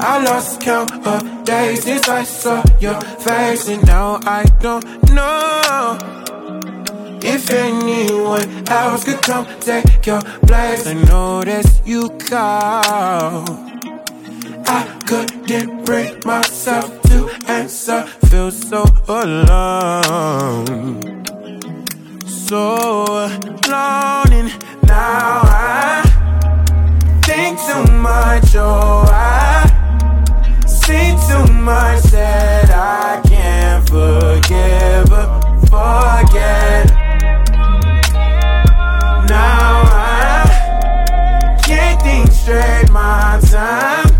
I lost count of days since I saw your face, and now I don't know if anyone else could come take your place. I noticed you call. I couldn't bring myself to answer. Feel so alone, so alone, and now I think too much. Oh, I see too much that I can't forgive or forget. Now I can't think straight. My time